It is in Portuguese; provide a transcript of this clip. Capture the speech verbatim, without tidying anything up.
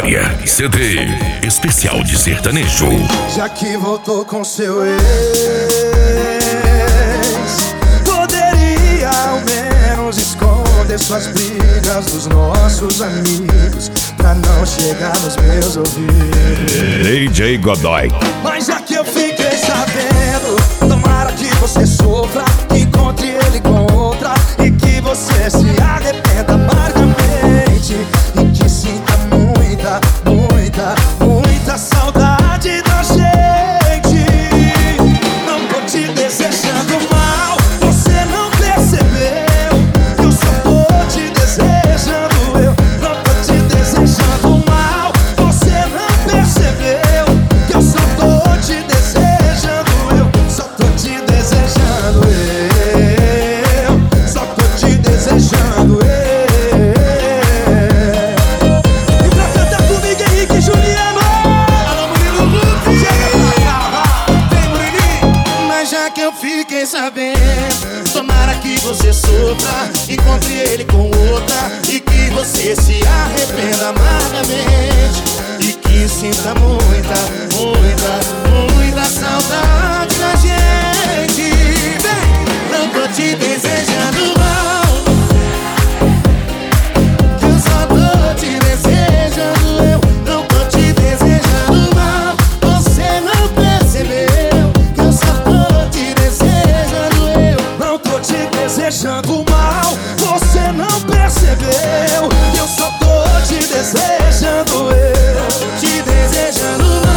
Maria, C D especial de sertanejo. Já que voltou com seu ex, poderia ao menos esconder suas brigas dos nossos amigos, pra não chegar nos meus ouvidos. D J Godoy. Mas já que eu fiquei sabendo, tomara que você sofra, encontre ele com outra e que você se arrependa amargamente, e que sinta muita, muita, muita saudade da gente. Não tô te desejando mal, você não percebeu que eu só tô te desejando eu. Não tô te desejando mal, você não percebeu que eu só tô te desejando eu. Só tô te desejando eu, só tô te desejando eu. E pra cantar comigo, Henrique e Juliano. Alô, Murilo Lucas, chega pra cá, vem, Murilinho. Mas já que eu fiquei sabendo, tomara que você sofra, encontre ele com outra e que você se arrependa amargamente, e que sinta muita, muita, muita saudade da gente. Vem, não tô te desejando mal, que eu só tô te desejando eu. Não tô te desejando mal, você não percebeu que eu só tô te desejando eu. Não tô te desejando mal, você não percebeu que eu só tô te desejando eu. Te desejando mal.